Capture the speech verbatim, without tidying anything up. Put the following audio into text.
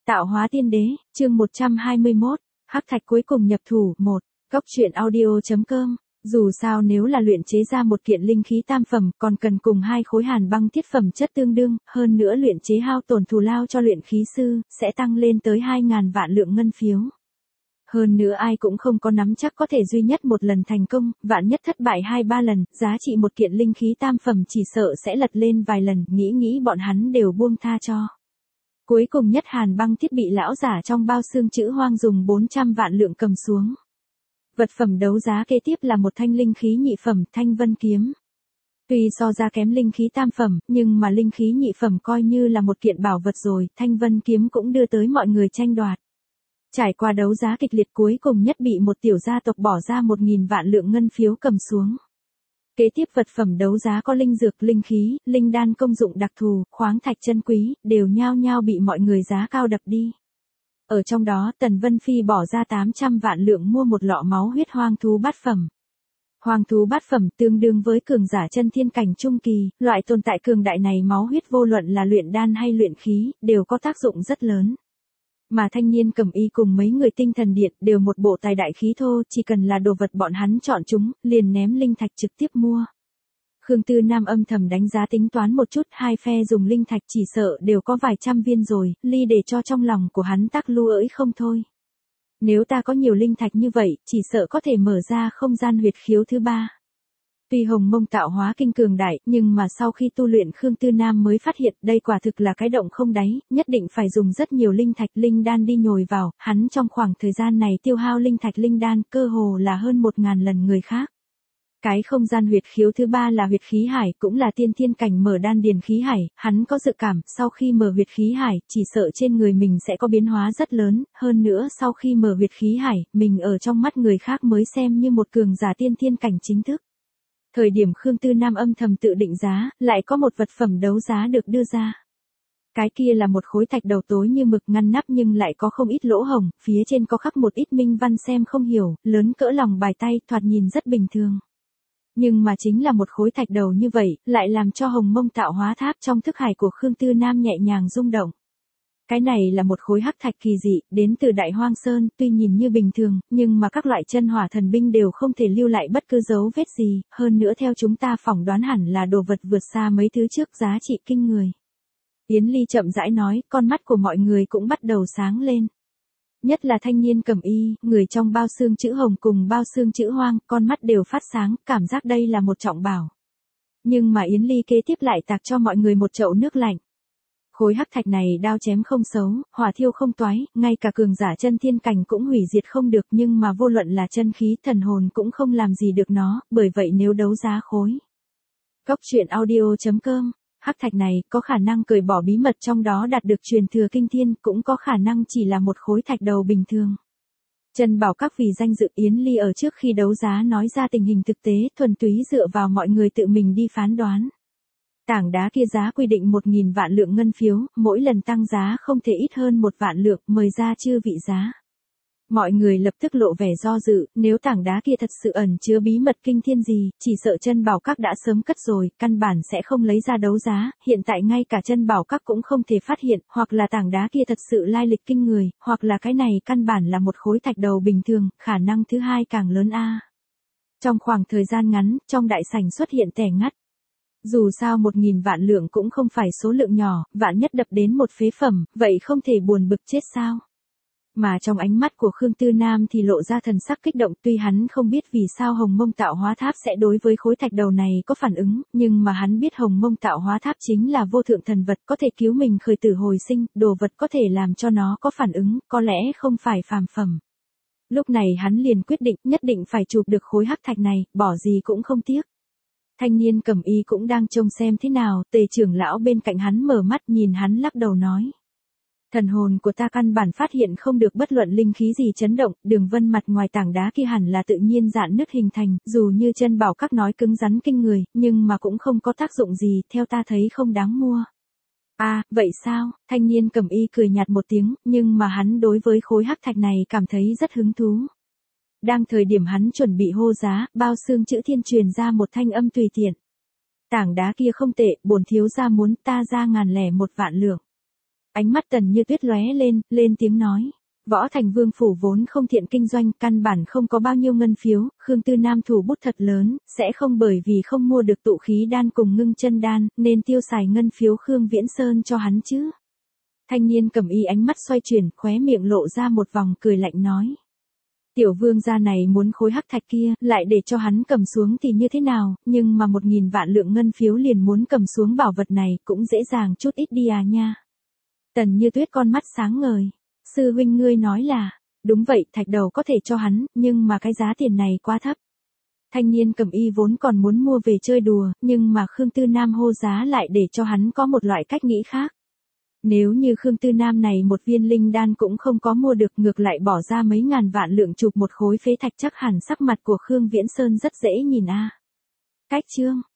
Tạo hóa tiên đế, chương một trăm hai mươi mốt, hắc thạch cuối cùng nhập thủ, một. Góc truyện audio.com. Dù sao nếu là luyện chế ra một kiện linh khí tam phẩm, còn cần cùng hai khối hàn băng thiết phẩm chất tương đương, hơn nữa luyện chế hao tổn thù lao cho luyện khí sư, sẽ tăng lên tới hai ngàn vạn lượng ngân phiếu. Hơn nữa ai cũng không có nắm chắc có thể duy nhất một lần thành công, vạn nhất thất bại hai ba lần, giá trị một kiện linh khí tam phẩm chỉ sợ sẽ lật lên vài lần, nghĩ nghĩ bọn hắn đều buông tha cho. Cuối cùng nhất hàn băng thiết bị lão giả trong bao xương chữ hoang dùng bốn trăm vạn lượng cầm xuống. Vật phẩm đấu giá kế tiếp là một thanh linh khí nhị phẩm, Thanh Vân kiếm. Tuy so ra kém linh khí tam phẩm, nhưng mà linh khí nhị phẩm coi như là một kiện bảo vật rồi, Thanh Vân kiếm cũng đưa tới mọi người tranh đoạt. Trải qua đấu giá kịch liệt, cuối cùng nhất bị một tiểu gia tộc bỏ ra một nghìn vạn lượng ngân phiếu cầm xuống. Kế tiếp vật phẩm đấu giá có linh dược, linh khí, linh đan công dụng đặc thù, khoáng thạch chân quý, đều nhao nhao bị mọi người giá cao đập đi. Ở trong đó, Tần Vân Phi bỏ ra tám trăm vạn lượng mua một lọ máu huyết hoang thú bát phẩm. Hoang thú bát phẩm tương đương với cường giả chân thiên cảnh trung kỳ, loại tồn tại cường đại này máu huyết vô luận là luyện đan hay luyện khí, đều có tác dụng rất lớn. Mà thanh niên cầm y cùng mấy người tinh thần điện đều một bộ tài đại khí thô, chỉ cần là đồ vật bọn hắn chọn chúng, liền ném linh thạch trực tiếp mua. Khương Tư Nam âm thầm đánh giá tính toán một chút, hai phe dùng linh thạch chỉ sợ đều có vài trăm viên rồi, ly để cho trong lòng của hắn tắc lưu ỡi không thôi. Nếu ta có nhiều linh thạch như vậy, chỉ sợ có thể mở ra không gian huyệt khiếu thứ ba. Tuy Hồng Mông tạo hóa kinh cường đại, nhưng mà sau khi tu luyện Khương Tư Nam mới phát hiện đây quả thực là cái động không đáy, nhất định phải dùng rất nhiều linh thạch linh đan đi nhồi vào, hắn trong khoảng thời gian này tiêu hao linh thạch linh đan cơ hồ là hơn một ngàn lần người khác. Cái không gian huyệt khiếu thứ ba là huyệt khí hải, cũng là tiên thiên cảnh mở đan điền khí hải, hắn có dự cảm, sau khi mở huyệt khí hải, chỉ sợ trên người mình sẽ có biến hóa rất lớn, hơn nữa sau khi mở huyệt khí hải, mình ở trong mắt người khác mới xem như một cường giả tiên thiên cảnh chính thức. Thời điểm Khương Tư Nam âm thầm tự định giá, lại có một vật phẩm đấu giá được đưa ra. Cái kia là một khối thạch đầu tối như mực, ngăn nắp nhưng lại có không ít lỗ hổng, phía trên có khắc một ít minh văn xem không hiểu, lớn cỡ lòng bài tay, thoạt nhìn rất bình thường. Nhưng mà chính là một khối thạch đầu như vậy, lại làm cho Hồng Mông tạo hóa tháp trong thức hải của Khương Tư Nam nhẹ nhàng rung động. Cái này là một khối hắc thạch kỳ dị, đến từ Đại Hoang Sơn, tuy nhìn như bình thường, nhưng mà các loại chân hỏa thần binh đều không thể lưu lại bất cứ dấu vết gì, hơn nữa theo chúng ta phỏng đoán hẳn là đồ vật vượt xa mấy thứ trước, giá trị kinh người. Yến Ly chậm rãi nói, con mắt của mọi người cũng bắt đầu sáng lên. Nhất là thanh niên cầm y, người trong bao xương chữ hồng cùng bao xương chữ hoang, con mắt đều phát sáng, cảm giác đây là một trọng bảo. Nhưng mà Yến Ly kế tiếp lại tạc cho mọi người một chậu nước lạnh. Khối hắc thạch này đao chém không xấu, hỏa thiêu không toái, ngay cả cường giả chân thiên cảnh cũng hủy diệt không được, nhưng mà vô luận là chân khí thần hồn cũng không làm gì được nó, bởi vậy nếu đấu giá khối. Góc truyện audio.com. Hắc thạch này có khả năng cởi bỏ bí mật trong đó đạt được truyền thừa kinh thiên, cũng có khả năng chỉ là một khối thạch đầu bình thường. Trần Bảo Các vì danh dự Yến Ly ở trước khi đấu giá nói ra tình hình thực tế, thuần túy dựa vào mọi người tự mình đi phán đoán. Tảng đá kia giá quy định một nghìn vạn lượng ngân phiếu, mỗi lần tăng giá không thể ít hơn một vạn lượng, mời ra chư vị giá. Mọi người lập tức lộ vẻ do dự, nếu tảng đá kia thật sự ẩn chứa bí mật kinh thiên gì, chỉ sợ Chân Bảo Các đã sớm cất rồi, căn bản sẽ không lấy ra đấu giá, hiện tại ngay cả Chân Bảo Các cũng không thể phát hiện, hoặc là tảng đá kia thật sự lai lịch kinh người, hoặc là cái này căn bản là một khối thạch đầu bình thường, khả năng thứ hai càng lớn a. Trong khoảng thời gian ngắn, trong đại sảnh xuất hiện tẻ ngắt. Dù sao một nghìn vạn lượng cũng không phải số lượng nhỏ, vạn nhất đập đến một phế phẩm, vậy không thể buồn bực chết sao? Mà trong ánh mắt của Khương Tư Nam thì lộ ra thần sắc kích động, tuy hắn không biết vì sao Hồng Mông tạo hóa tháp sẽ đối với khối thạch đầu này có phản ứng, nhưng mà hắn biết Hồng Mông tạo hóa tháp chính là vô thượng thần vật, có thể cứu mình khởi tử hồi sinh, đồ vật có thể làm cho nó có phản ứng, có lẽ không phải phàm phẩm. Lúc này hắn liền quyết định nhất định phải chụp được khối hắc thạch này, bỏ gì cũng không tiếc. Thanh niên cầm y cũng đang trông xem thế nào, Tề trưởng lão bên cạnh hắn mở mắt nhìn hắn lắc đầu nói. Thần hồn của ta căn bản phát hiện không được bất luận linh khí gì chấn động, đường vân mặt ngoài tảng đá kia hẳn là tự nhiên rạn nứt hình thành, dù như Chân Bảo Các nói cứng rắn kinh người, nhưng mà cũng không có tác dụng gì, theo ta thấy không đáng mua. À, vậy sao? Thanh niên cầm y cười nhạt một tiếng, nhưng mà hắn đối với khối hắc thạch này cảm thấy rất hứng thú. Đang thời điểm hắn chuẩn bị hô giá, bao xương chữ thiên truyền ra một thanh âm tùy tiện. Tảng đá kia không tệ, bổn thiếu gia muốn ta ra ngàn lẻ một vạn lượng. Ánh mắt Tần Như Tuyết lóe lên, lên tiếng nói. Võ Thành Vương phủ vốn không thiện kinh doanh, căn bản không có bao nhiêu ngân phiếu, Khương Tư Nam thủ bút thật lớn, sẽ không bởi vì không mua được tụ khí đan cùng ngưng chân đan, nên tiêu xài ngân phiếu Khương Viễn Sơn cho hắn chứ. Thanh niên cầm y ánh mắt xoay chuyển, khóe miệng lộ ra một vòng cười lạnh nói. Tiểu vương gia này muốn khối hắc thạch kia, lại để cho hắn cầm xuống thì như thế nào, nhưng mà một nghìn vạn lượng ngân phiếu liền muốn cầm xuống bảo vật này cũng dễ dàng chút ít đi à nha. Tần Như Tuyết con mắt sáng ngời. Sư huynh ngươi nói là, đúng vậy, thạch đầu có thể cho hắn, nhưng mà cái giá tiền này quá thấp. Thanh niên cầm y vốn còn muốn mua về chơi đùa, nhưng mà Khương Tư Nam hô giá lại để cho hắn có một loại cách nghĩ khác. Nếu như Khương Tư Nam này một viên linh đan cũng không có mua được, ngược lại bỏ ra mấy ngàn vạn lượng chụp một khối phế thạch, chắc hẳn sắc mặt của Khương Viễn Sơn rất dễ nhìn a. À. Cách chương